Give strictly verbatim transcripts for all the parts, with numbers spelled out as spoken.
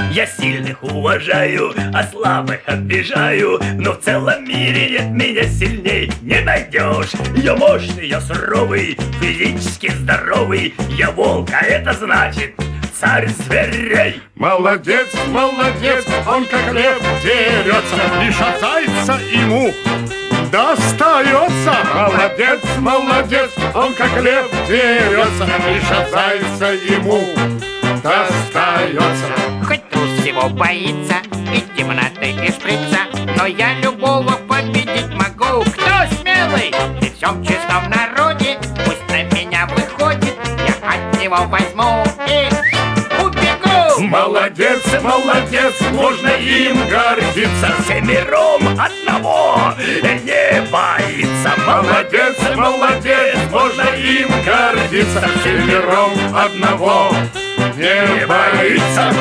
Я сильных уважаю, а слабых обижаю, но в целом мире нет меня сильней не найдешь. Я мощный, я суровый, физически здоровый. Я волк, а это значит царь зверей. Молодец, молодец, он как лев дерется, лишь от зайца ему достается. Молодец, молодец, он как лев дерется, лишь от зайца ему достается. Хоть трус всего боится и темноты, и шприца, но я любого победить могу. Кто смелый? При всем честном народе пусть на меня выходит, я от него возьму и убегу. Молодец, молодец, можно им гордиться. Семером одного не боится. Молодец, молодец, можно им гордиться. Семером одного не боится.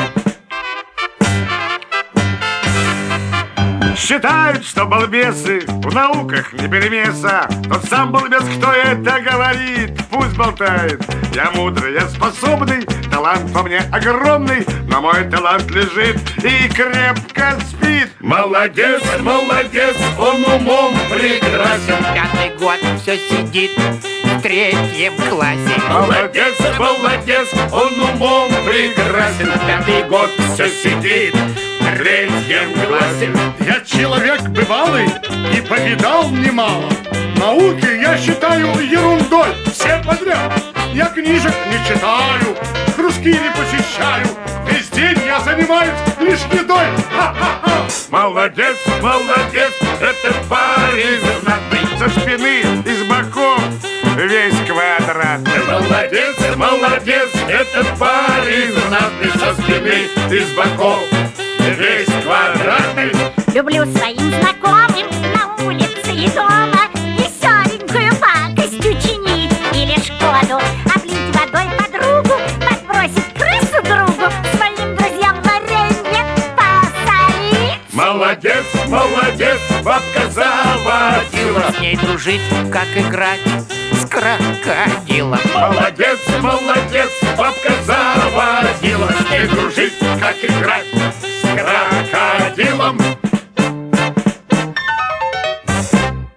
Считают, что балбесы в науках не перемеса. Тот сам балбес, кто это говорит, пусть болтает. Я мудрый, я способный, талант во мне огромный, но мой талант лежит и крепко спит. Молодец, молодец, он умом прекрасен. Пятый год все сидит в третьем классе. Молодец, молодец, он умом прекрасен. Пятый год все сидит в третьем классе. Я человек бывалый и повидал немало. Науки я считаю ерундой, все подряд. Я книжек не читаю, кружки не посещаю. Весь день я занимаюсь лишь едой. Ха-ха-ха. Молодец, молодец, этот парень знатный. Со спины и с боков весь квадрат. Молодец, молодец, этот парень знатный. Со спины и с боков весь квадратный. Люблю своим знакомым на улице и дома веселенькую пакость учинить или Шкоду, облить водой подругу, подбросить крысу другу, своим друзьям варенье посолить. Молодец, молодец, бабка заводила. С ней дружить, как играть с крокодилом. Молодец, молодец, бабка заводила. С ней дружить, как играть с крокодилом.